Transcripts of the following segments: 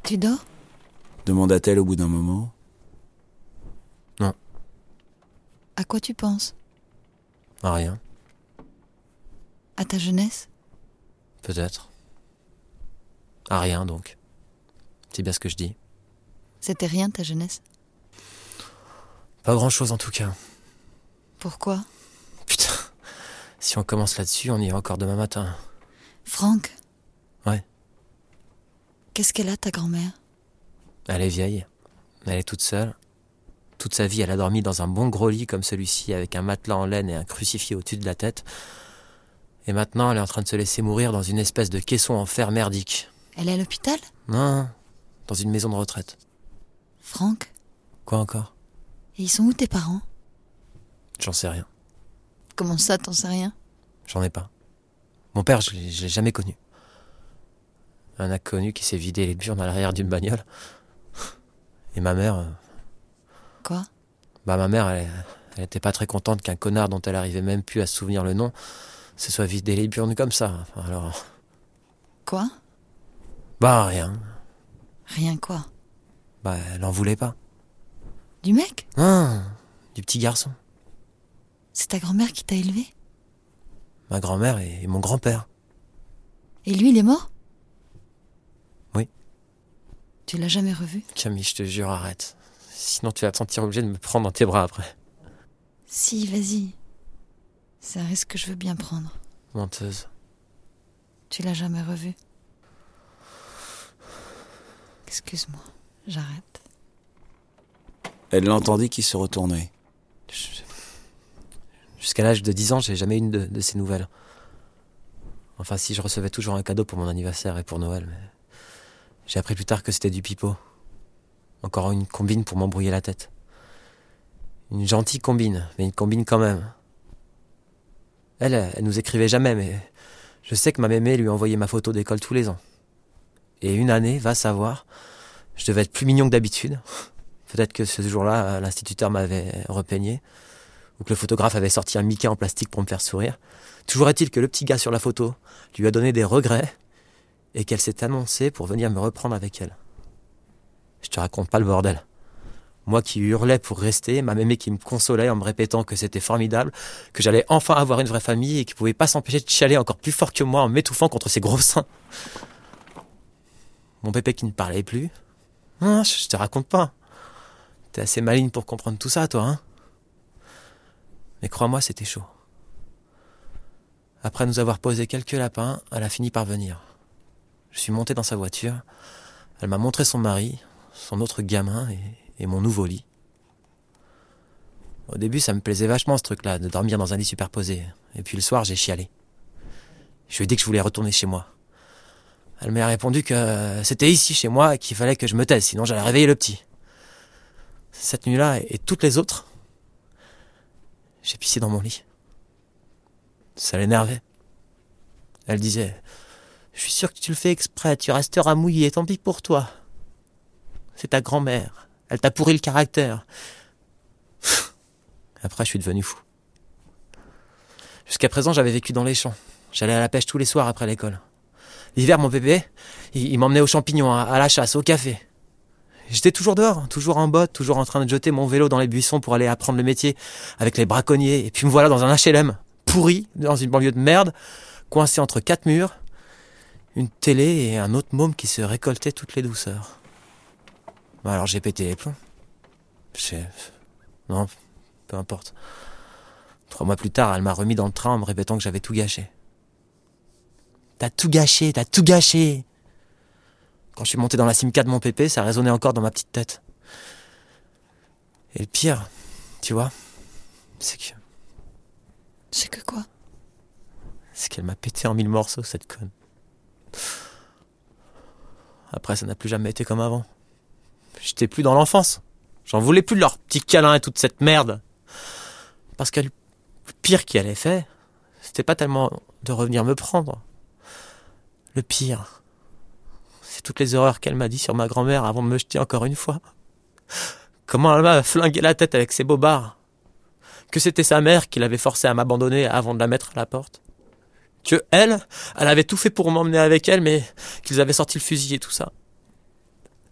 Tu dors ? demanda-t-elle au bout d'un moment. Non. À quoi tu penses ? À rien, À ta jeunesse ? peut-être. À rien, donc. C'est bien ce que je dis. C'était rien ta jeunesse ? Pas grand-chose en tout cas. Pourquoi ? Putain, si on commence là-dessus, on y est encore demain matin. Franck ? Ouais. Qu'est-ce qu'elle a, ta grand-mère ? Elle est vieille, elle est toute seule. Toute sa vie, elle a dormi dans un bon gros lit comme celui-ci, avec un matelas en laine et un crucifix au-dessus de la tête. Et maintenant, elle est en train de se laisser mourir dans une espèce de caisson en fer merdique. Elle est à l'hôpital ? Non, dans une maison de retraite. Franck ? Quoi encore ? Et ils sont où tes parents ? J'en sais rien. Comment ça, t'en sais rien ? J'en ai pas. Mon père, je l'ai jamais connu. Un inconnu qui s'est vidé les burnes à l'arrière d'une bagnole. Et ma mère... Quoi ? ma mère, elle était pas très contente qu'un connard dont elle arrivait même plus à se souvenir le nom se soit vidé les burnes comme ça. Alors... Quoi ? rien. Rien quoi ? Elle en voulait pas. Du mec ? Non, du petit garçon. C'est ta grand-mère qui t'a élevé ? Ma grand-mère et mon grand-père. Et lui, il est mort ? Oui. Tu l'as jamais revu ? Camille, je te jure, arrête. Sinon tu vas te sentir obligé de me prendre dans tes bras après. Si, vas-y. C'est un risque que je veux bien prendre. Menteuse. Tu l'as jamais revu ? Excuse-moi, j'arrête. Elle l'entendit qui se retournait. Jusqu'à l'âge de 10 ans, j'ai jamais eu de ces nouvelles. Enfin, si, je recevais toujours un cadeau pour mon anniversaire et pour Noël, mais... J'ai appris plus tard que c'était du pipeau. Encore une combine pour m'embrouiller la tête. Une gentille combine, mais une combine quand même. Elle nous écrivait jamais, mais je sais que ma mémé lui envoyait ma photo d'école tous les ans. Et une année, va savoir, je devais être plus mignon que d'habitude. Peut-être que ce jour-là, l'instituteur m'avait repeigné, ou que le photographe avait sorti un Mickey en plastique pour me faire sourire. Toujours est-il que le petit gars sur la photo lui a donné des regrets, et qu'elle s'est annoncée pour venir me reprendre avec elle. Je te raconte pas le bordel. Moi qui hurlais pour rester, ma mémé qui me consolait en me répétant que c'était formidable, que j'allais enfin avoir une vraie famille et qui pouvait pas s'empêcher de chialer encore plus fort que moi en m'étouffant contre ses gros seins. Mon pépé qui ne parlait plus. Non, je te raconte pas. T'es assez maligne pour comprendre tout ça, toi, hein. Mais crois-moi, c'était chaud. Après nous avoir posé quelques lapins, elle a fini par venir. Je suis monté dans sa voiture. Elle m'a montré son mari, son autre gamin et mon nouveau lit. Au début, ça me plaisait vachement ce truc-là, de dormir dans un lit superposé. Et puis le soir, j'ai chialé. Je lui ai dit que je voulais retourner chez moi. Elle m'a répondu que c'était ici, chez moi, et qu'il fallait que je me taise, sinon j'allais réveiller le petit. Cette nuit-là, et toutes les autres, j'ai pissé dans mon lit. Ça l'énervait. Elle disait... Je suis sûr que tu le fais exprès, tu resteras mouillé, tant pis pour toi. C'est ta grand-mère, elle t'a pourri le caractère. Après, je suis devenu fou. Jusqu'à présent, j'avais vécu dans les champs. J'allais à la pêche tous les soirs après l'école. L'hiver, mon bébé, il m'emmenait aux champignons, à la chasse, au café. J'étais toujours dehors, toujours en botte, toujours en train de jeter mon vélo dans les buissons pour aller apprendre le métier avec les braconniers. Et puis me voilà dans un HLM, pourri, dans une banlieue de merde, coincé entre 4 murs, une télé et un autre môme qui se récoltait toutes les douceurs. Alors j'ai pété les plombs. Non, peu importe. 3 mois plus tard, elle m'a remis dans le train en me répétant que j'avais tout gâché. T'as tout gâché, t'as tout gâché. Quand je suis monté dans la Simca de mon pépé, ça résonnait encore dans ma petite tête. Et le pire, tu vois, c'est que... C'est que quoi ? C'est qu'elle m'a pété en 1000 morceaux, cette conne. Après, ça n'a plus jamais été comme avant. J'étais plus dans l'enfance. J'en voulais plus de leurs petits câlins et toute cette merde. Parce que le pire qu'elle ait fait, c'était pas tellement de revenir me prendre. Le pire, c'est toutes les horreurs qu'elle m'a dit sur ma grand-mère avant de me jeter encore une fois. Comment elle m'a flingué la tête avec ses bobards. Que c'était sa mère qui l'avait forcée à m'abandonner avant de la mettre à la porte. Que elle avait tout fait pour m'emmener avec elle, mais qu'ils avaient sorti le fusil et tout ça.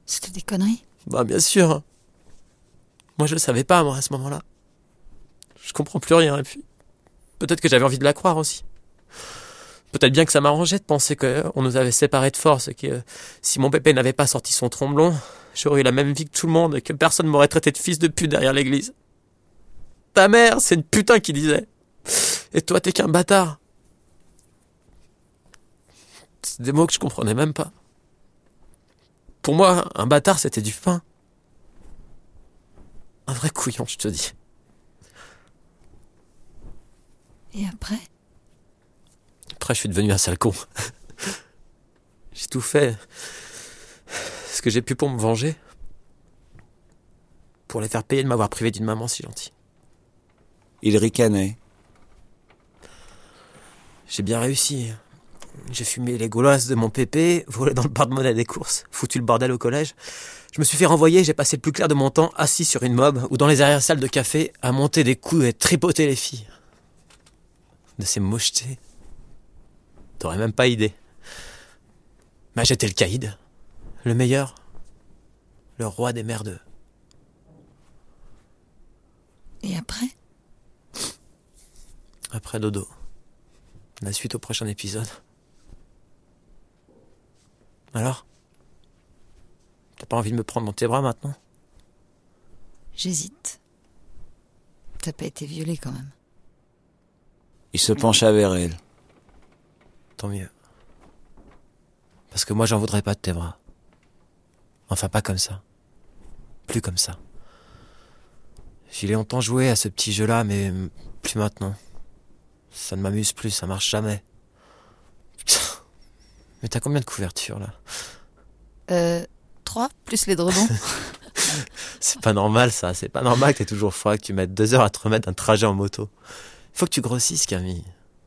C'était des conneries. Bah bien sûr. Moi je le savais pas, moi, à ce moment-là. Je comprends plus rien, et puis... Peut-être que j'avais envie de la croire aussi. Peut-être bien que ça m'arrangeait de penser qu'on nous avait séparés de force, et que si mon pépé n'avait pas sorti son tromblon, j'aurais eu la même vie que tout le monde, et que personne m'aurait traité de fils de pute derrière l'église. Ta mère, c'est une putain qui disait. Et toi, t'es qu'un bâtard. C'est des mots que je comprenais même pas. Pour moi, un bâtard, c'était du pain. Un vrai couillon, je te dis. Et après? Après, je suis devenu un sale con. J'ai tout fait ce que j'ai pu pour me venger. Pour les faire payer de m'avoir privé d'une maman si gentille. Il ricanait. J'ai bien réussi. J'ai fumé les gaulosses de mon pépé, volé dans le porte-monnaie des courses, foutu le bordel au collège. Je me suis fait renvoyer, j'ai passé le plus clair de mon temps assis sur une mob ou dans les arrière-salles de café à monter des coups et tripoter les filles. De ces mochetés. T'aurais même pas idée. Mais j'étais le caïd. Le meilleur. Le roi des merdeux. Et après? Après dodo. La suite au prochain épisode. Alors? T'as pas envie de me prendre dans tes bras maintenant? J'hésite. T'as pas été violée quand même. Il se pencha vers elle. Tant mieux. Parce que moi j'en voudrais pas de tes bras. Enfin pas comme ça. Plus comme ça. J'ai longtemps joué à ce petit jeu-là, mais plus maintenant. Ça ne m'amuse plus, ça marche jamais. Putain. Mais t'as combien de couvertures là? 3 plus les drebons. C'est pas normal ça, c'est pas normal que t'aies toujours froid, que tu mettes 2 heures à te remettre d'un trajet en moto. Faut que tu grossisses, Camille.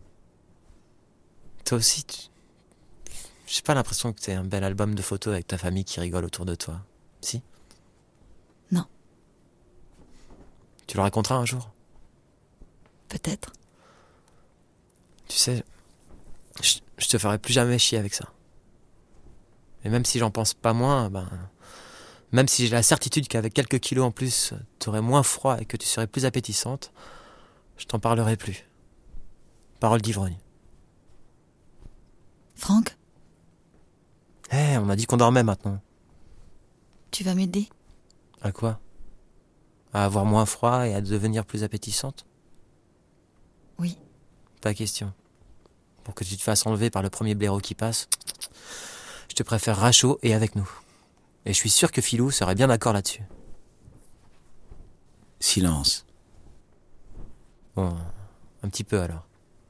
Toi aussi, j'ai pas l'impression que t'aies un bel album de photos avec ta famille qui rigole autour de toi. Si? Non. Tu le raconteras un jour? Peut-être. Tu sais, je te ferai plus jamais chier avec ça. Et même si j'en pense pas moins, même si j'ai la certitude qu'avec quelques kilos en plus, t'aurais moins froid et que tu serais plus appétissante, je t'en parlerai plus. Parole d'ivrogne. Franck, On a dit qu'on dormait maintenant. tu vas m'aider? À quoi? À avoir moins froid et à devenir plus appétissante? Oui. Pas question. Pour que tu te fasses enlever par le premier blaireau qui passe, je te préfère rachot et avec nous. Et je suis sûr que Philou serait bien d'accord là-dessus. Silence. Bon, un petit peu alors.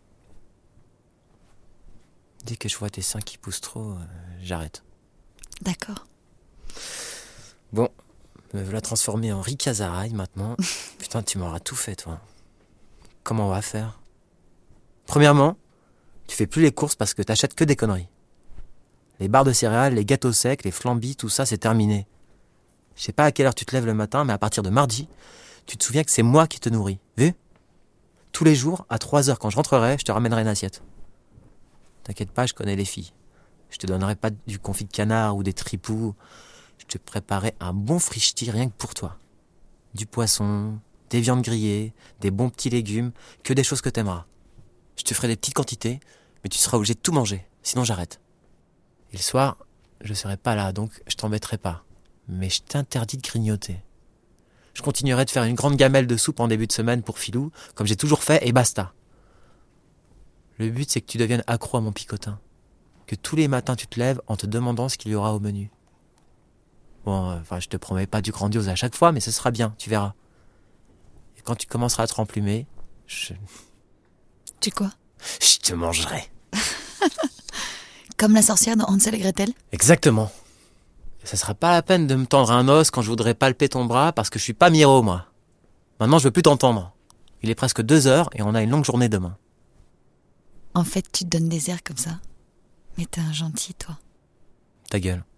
Dès que je vois tes seins qui poussent trop, j'arrête. D'accord. Bon, me voilà transformé en Rick Azaray maintenant. Putain, tu m'auras tout fait, toi. Comment on va faire? Premièrement, tu fais plus les courses parce que t'achètes que des conneries. Les barres de céréales, les gâteaux secs, les flambis, tout ça, c'est terminé. Je sais pas à quelle heure tu te lèves le matin, mais à partir de mardi, tu te souviens que c'est moi qui te nourris. Vu? Tous les jours, à 3h, quand je rentrerai, je te ramènerai une assiette. T'inquiète pas, je connais les filles. Je te donnerai pas du confit de canard ou des tripous. Je te préparerai un bon frichti rien que pour toi. Du poisson, des viandes grillées, des bons petits légumes, que des choses que t'aimeras. Je te ferai des petites quantités, mais tu seras obligé de tout manger, sinon j'arrête. Et le soir, je serai pas là, donc je t'embêterai pas. Mais je t'interdis de grignoter. Je continuerai de faire une grande gamelle de soupe en début de semaine pour Philou, comme j'ai toujours fait, et basta. Le but, c'est que tu deviennes accro à mon picotin. Que tous les matins, tu te lèves en te demandant ce qu'il y aura au menu. Bon, je te promets pas du grandiose à chaque fois, mais ce sera bien, tu verras. Et quand tu commenceras à te remplumer, je quoi? Je te mangerai. Comme la sorcière dans Hansel et Gretel? Exactement. Et ça sera pas la peine de me tendre un os quand je voudrais palper ton bras parce que je suis pas Miro, moi. Maintenant, je veux plus t'entendre. Il est presque 2h et on a une longue journée demain. En fait, tu te donnes des airs comme ça. Mais t'es un gentil, toi. Ta gueule.